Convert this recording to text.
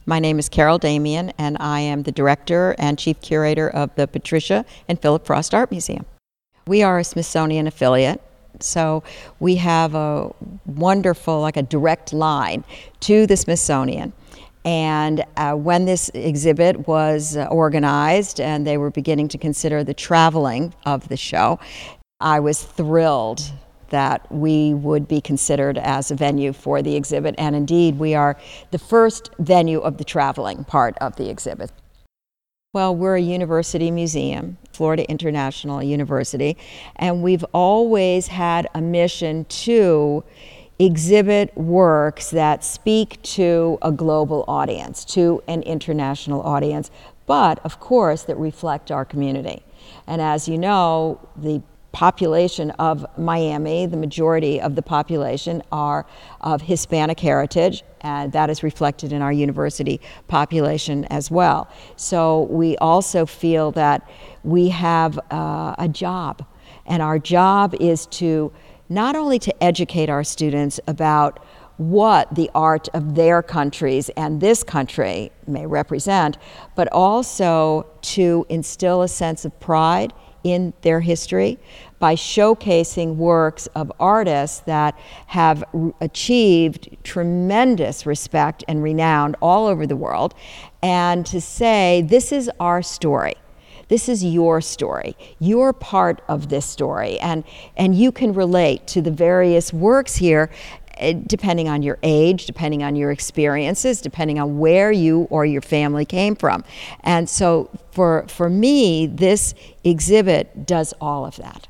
My name is Carol Damian, and I am the Director and Chief Curator of the Patricia and Philip Frost Art Museum. We are a Smithsonian affiliate, so we have a wonderful, like a direct line to the Smithsonian. And when this exhibit was organized and they were beginning to consider the traveling of the show, I was thrilled that we would be considered as a venue for the exhibit. And indeed, we are the first venue of the traveling part of the exhibit. Well, we're a university museum, Florida International University, and we've always had a mission to exhibit works that speak to a global audience, to an international audience, but of course that reflect our community. And as you know, the population of Miami, the majority of the population are of Hispanic heritage, and that is reflected in our university population as well. So we also feel that we have a job, and our job is to not only to educate our students about what the art of their countries and this country may represent, but also to instill a sense of pride in their history by showcasing works of artists that have achieved tremendous respect and renown all over the world, and to say, this is our story. This is your story. You're part of this story, and you can relate to the various works here depending on your age, depending on your experiences, depending on where you or your family came from. And so for me, this exhibit does all of that.